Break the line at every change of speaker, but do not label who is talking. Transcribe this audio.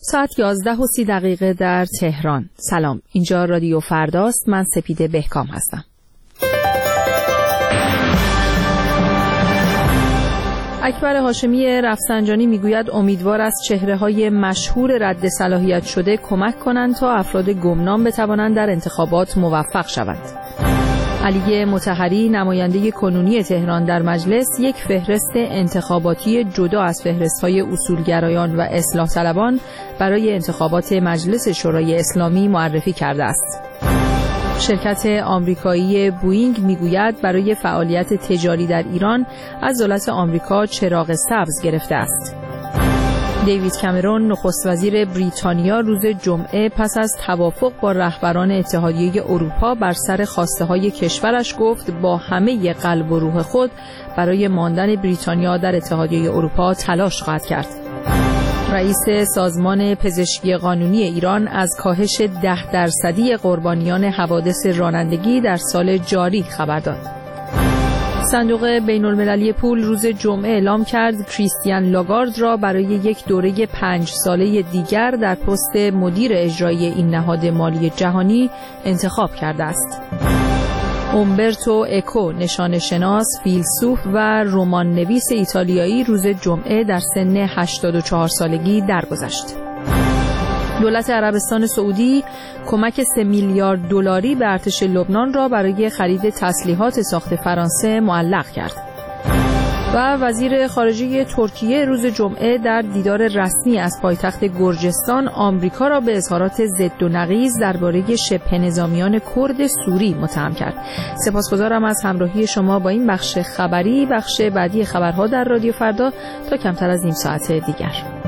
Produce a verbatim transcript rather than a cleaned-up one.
ساعت یازده و سی دقیقه در تهران. سلام، اینجا رادیو فرداست. من سپیده بهکام هستم. اکبر هاشمی رفسنجانی میگوید امیدوار است چهره‌های مشهور رد صلاحیت شده کمک کنند تا افراد گمنام بتوانند در انتخابات موفق شوند. علی مطهری نماینده کنونی تهران در مجلس یک فهرست انتخاباتی جدا از فهرست‌های اصولگرایان و اصلاح طلبان برای انتخابات مجلس شورای اسلامی معرفی کرده است. شرکت آمریکایی بوئینگ میگوید برای فعالیت تجاری در ایران از دولت آمریکا چراغ سبز گرفته است. دیوید کامرون نخست وزیر بریتانیا روز جمعه پس از توافق با رهبران اتحادیه اروپا بر سر خواسته‌های کشورش گفت با همه قلب و روح خود برای ماندن بریتانیا در اتحادیه اروپا تلاش خواهد کرد. رئیس سازمان پزشکی قانونی ایران از کاهش ده درصدی قربانیان حوادث رانندگی در سال جاری خبر داد. صندوق بین المللی پول روز جمعه اعلام کرد کریستیان لاگارد را برای یک دوره پنج ساله دیگر در پست مدیر اجرایی این نهاد مالی جهانی انتخاب کرده است. اومبرتو اکو نشان شناس، فیلسوف و رمان نویس ایتالیایی روز جمعه در سن هشتاد و چهار سالگی درگذشت. دولت عربستان سعودی کمک سه میلیارد دلاری به ارتش لبنان را برای خرید تسلیحات ساخت فرانسه معلق کرد. و وزیر خارجه ترکیه روز جمعه در دیدار رسمی از پایتخت گرجستان آمریکا را به اظهارات ضد و نقیض درباره شبه نظامیان کرد سوری متهم کرد. سپاسگزارم از همراهی شما با این بخش خبری. بخش بعدی خبرها در رادیو فردا تا کمتر از نیم ساعت دیگر.